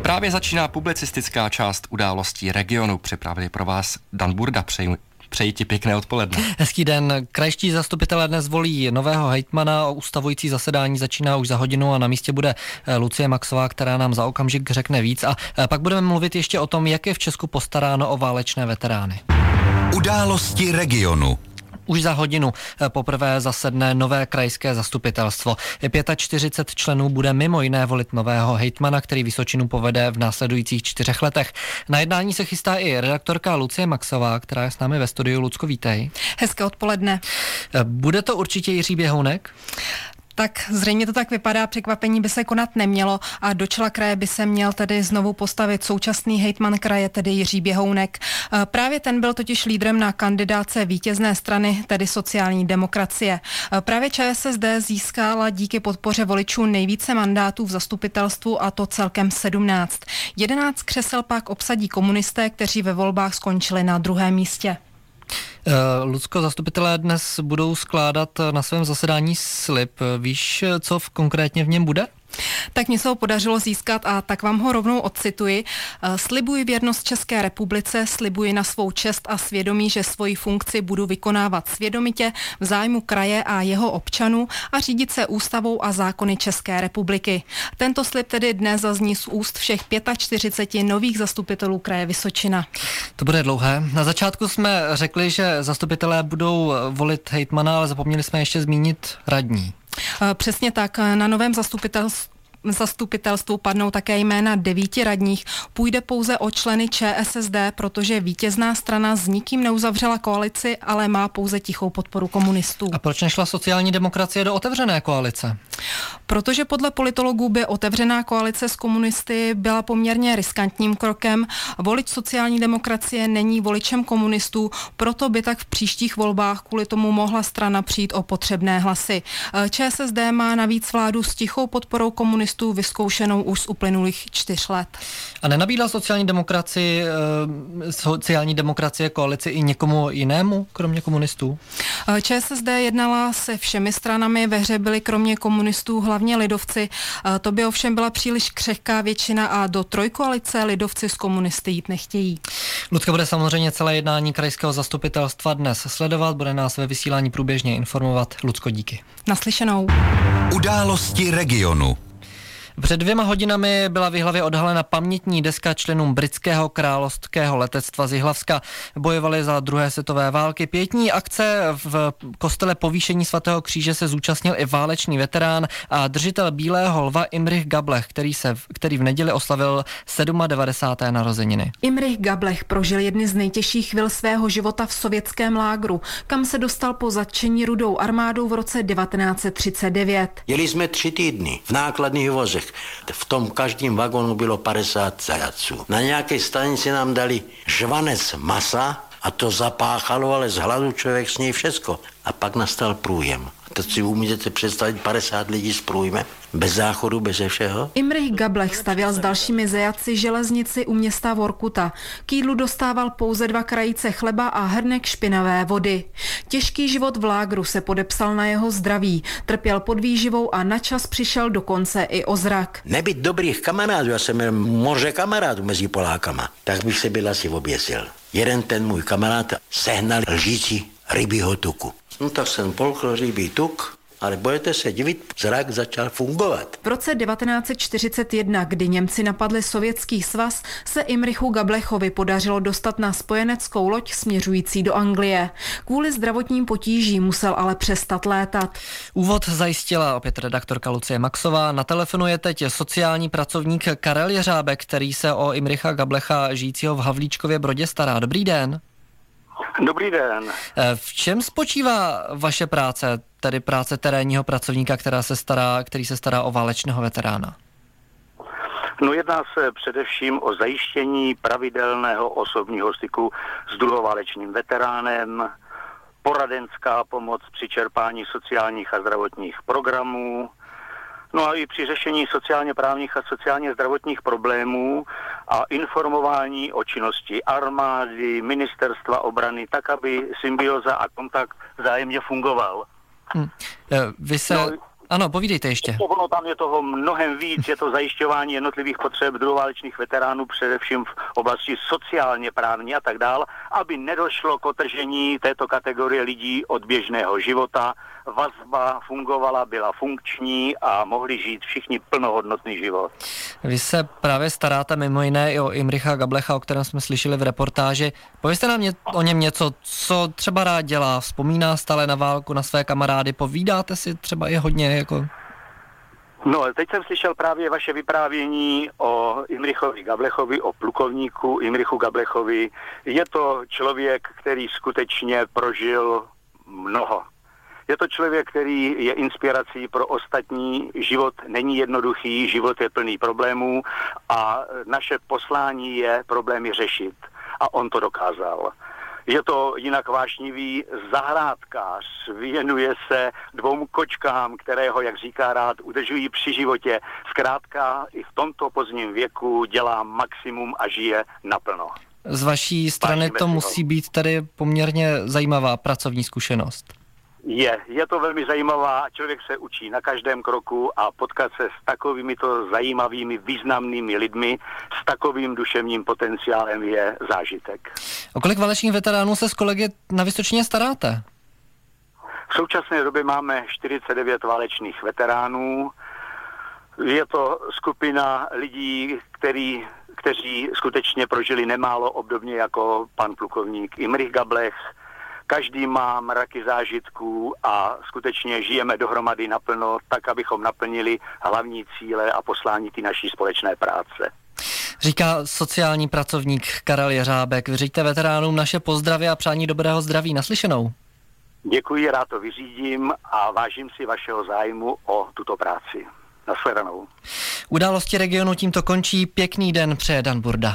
Právě začíná publicistická část událostí regionu. Připravili pro vás Dan Burda. Přeji ti pěkné odpoledne. Hezký den. Krajští zastupitelé dnes volí nového hejtmana. Ustavující zasedání začíná už za hodinu a na místě bude Lucie Maxová, která nám za okamžik řekne víc. A pak budeme mluvit ještě o tom, jak je v Česku postaráno o válečné veterány. Události regionu. Už za hodinu poprvé zasedne nové krajské zastupitelstvo. 45 členů bude mimo jiné volit nového hejtmana, který Vysočinu povede v následujících 4 letech. Na jednání se chystá i redaktorka Lucie Maxová, která je s námi ve studiu. Lucko, vítej. Hezké odpoledne. Bude to určitě Jiří Běhounek? Tak zřejmě to tak vypadá, překvapení by se konat nemělo a do čela kraje by se měl tedy znovu postavit současný hejtman kraje, tedy Jiří Běhounek. Právě ten byl totiž lídrem na kandidáce vítězné strany, tedy sociální demokracie. Právě ČSSD získala díky podpoře voličů nejvíce mandátů v zastupitelstvu, a to celkem 17. 11 křesel pak obsadí komunisté, kteří ve volbách skončili na 2. místě. Lucko, zastupitelé dnes budou skládat na svém zasedání slib. Víš, co konkrétně v něm bude? Tak mě se ho podařilo získat a tak vám ho rovnou odcituji. Slibuji věrnost České republice, slibuji na svou čest a svědomí, že svoji funkci budu vykonávat svědomitě v zájmu kraje a jeho občanů a řídit se ústavou a zákony České republiky. Tento slib tedy dnes zazní z úst všech 45 nových zastupitelů kraje Vysočina. To bude dlouhé. Na začátku jsme řekli, že zastupitelé budou volit hejtmana, ale zapomněli jsme ještě zmínit radní. Přesně tak, na novém zastupitelstvu padnou také jména 9 radních. Půjde pouze o členy ČSSD, protože vítězná strana s nikým neuzavřela koalici, ale má pouze tichou podporu komunistů. A proč nešla sociální demokracie do otevřené koalice? Protože podle politologů by otevřená koalice s komunisty byla poměrně riskantním krokem. Volič sociální demokracie není voličem komunistů, proto by tak v příštích volbách kvůli tomu mohla strana přijít o potřebné hlasy. ČSSD má navíc vládu s tichou podporou komunistů vyzkoušenou už z uplynulých 4 let. A nenabídla sociální demokracie koalici i někomu jinému, kromě komunistů? ČSSD jednala se všemi stranami, ve hře byli kromě komunistů hlavně lidovci. To by ovšem byla příliš křehká většina a do trojkoalice lidovci s komunisty jít nechtějí. Lucka bude samozřejmě celé jednání krajského zastupitelstva dnes sledovat, bude nás ve vysílání průběžně informovat. Lucko, díky. Naslyšenou. Události regionu. Před 2 hodinami byla v Jihlavě odhalena pamětní deska členům britského královského letectva z Jihlavska. Bojovali za 2. světové války. Pětní akce v kostele Povýšení svatého kříže se zúčastnil i válečný veterán a držitel Bílého lva Imrich Gablech, který v neděli oslavil 97. narozeniny. Imrich Gablech prožil jedny z nejtěžších chvil svého života v sovětském lágru, kam se dostal po zatčení Rudou armádou v roce 1939. Jeli jsme 3 týdny v nákladných vozech. V tom každém vagónu bylo 50 zajatců. Na nějaké stanici nám dali žvanec masa a to zapáchalo, ale z hladu člověk sní všecko. A pak nastal průjem. Teď si umíte představit 50 lidí s průjmem? Bez záchodu, bez všeho? Imrich Gablech stavěl s dalšími zajatci železnici u města Vorkuta. K jídlu dostával pouze 2 krajíce chleba a hrnek špinavé vody. Těžký život v lágru se podepsal na jeho zdraví. Trpěl podvýživou a načas přišel dokonce i o zrak. Nebýt dobrých kamarádů, já jsem měl moře kamarádů mezi Polákama, tak bych se byl asi oběsil. Jeden ten můj kamarád sehnal lžící rybího tuku. No tak jsem polkl rybí tuk, ale budete se divit, zrak začal fungovat. V roce 1941, kdy Němci napadli Sovětský svaz, se Imrichu Gablechovi podařilo dostat na spojeneckou loď směřující do Anglie. Kvůli zdravotním potížím musel ale přestat létat. Úvod zajistila opět redaktorka Lucie Maxová. Na telefonu je teď sociální pracovník Karel Jeřábek, který se o Imricha Gablecha žijícího v Havlíčkově Brodě stará. Dobrý den. Dobrý den. V čem spočívá vaše práce, tedy práce terénního pracovníka, který se stará o válečného veterána? No, jedná se především o zajištění pravidelného osobního styku s druhoválečným veteránem, poradenská pomoc při čerpání sociálních a zdravotních programů, no a i při řešení sociálně právních a sociálně zdravotních problémů a informování o činnosti armády, ministerstva obrany, tak, aby symbioza a kontakt vzájemně fungoval. Ano, povídejte ještě. Ono tam je toho mnohem víc, je to zajišťování jednotlivých potřeb druhoválečných veteránů, především v oblasti sociálně právní a tak dál, aby nedošlo k otržení této kategorie lidí od běžného života. Vazba fungovala, byla funkční a mohli žít všichni plnohodnotný život. Vy se právě staráte mimo jiné i o Imricha Gablecha, o kterém jsme slyšeli v reportáži. Povězte nám o něm něco, co třeba rád dělá, vzpomíná stále na válku, na své kamarády, povídáte si třeba i hodně jako... No, teď jsem slyšel právě vaše vyprávění o Imrichovi Gablechovi, o plukovníku Imrichu Gablechovi. Je to člověk, který skutečně prožil mnoho. Je to člověk, který je inspirací pro ostatní. Život není jednoduchý, život je plný problémů a naše poslání je problémy řešit. A on to dokázal. Je to jinak vášnivý zahrádkář, věnuje se 2 kočkám, které ho, jak říká rád, udržují při životě. Zkrátka i v tomto pozdním věku dělá maximum a žije naplno. Z vaší strany to musí být tedy poměrně zajímavá pracovní zkušenost. Je to velmi zajímavá, člověk se učí na každém kroku a potkat se s takovýmito zajímavými, významnými lidmi, s takovým duševním potenciálem je zážitek. O kolik válečných veteránů se s kolegy na Vysočině staráte? V současné době máme 49 válečných veteránů. Je to skupina lidí, kteří skutečně prožili nemálo, obdobně jako pan plukovník Imrich Gablech. Každý má mraky zážitků a skutečně žijeme dohromady naplno, tak, abychom naplnili hlavní cíle a poslání ty naší společné práce. Říká sociální pracovník Karel Jeřábek. Vyřiďte veteránům naše pozdravy a přání dobrého zdraví. Naslyšenou. Děkuji, rád to vyřídím a vážím si vašeho zájmu o tuto práci. Nashledanou. Události regionu tímto končí. Pěkný den přeje Dan Burda.